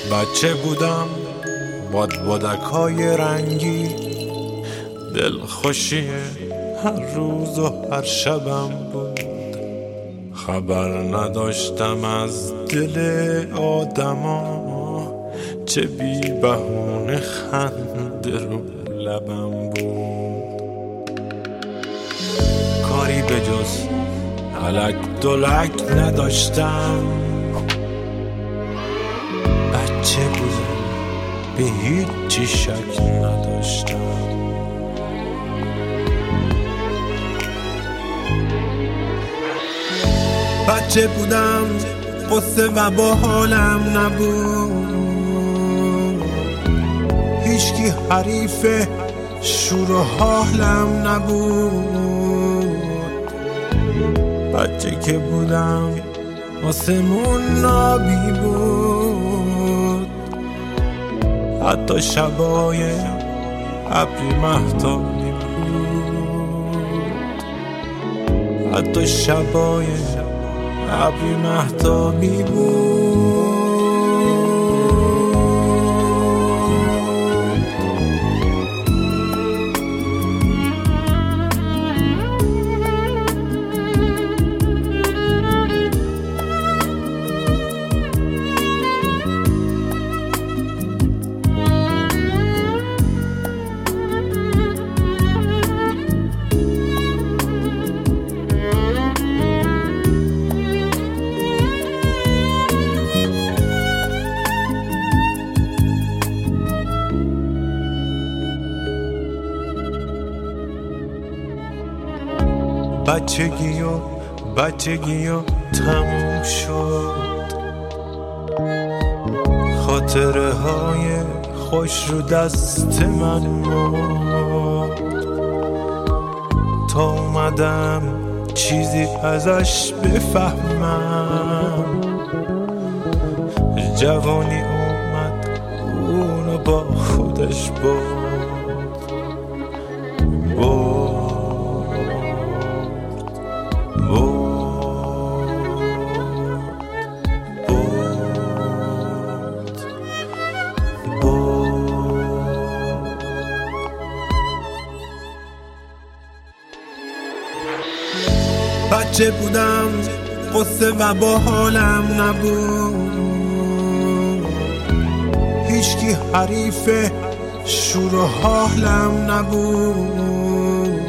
بچه بودم بادبادک‌های رنگی، دلخوشی هر روز و هر شبم بود. خبر نداشتم از دل آدما، چه بی بهونه خنده رو لبم بود. کاری به جز الک دلک نداشتم، بچه بودم به هیچی شک نداشتم. بچه بودم قصه و با حالم نبود، هیچکی حریف شور و حالم نبود. بچه که بودم آسمون نابی بود، حتی شبای ابری مهتابی بود، حتی شبای ابری مهتابی بود. بچگی و تموم شد، خاطره های خوش رو دست من مرد. تا اومدم چیزی ازش بفهمم، جوانی اومد اونو با خودش برد. بچه بودم قصه و با حالم نبود، هیچکی حریف شور و حالم نبود.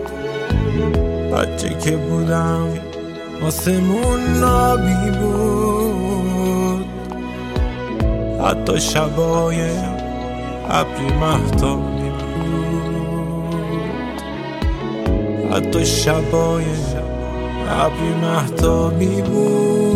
بچه که بودم آسمون نابی بود، حتی شبای ابری مهتابی بود، حتی شبای ابری مهتابی بود.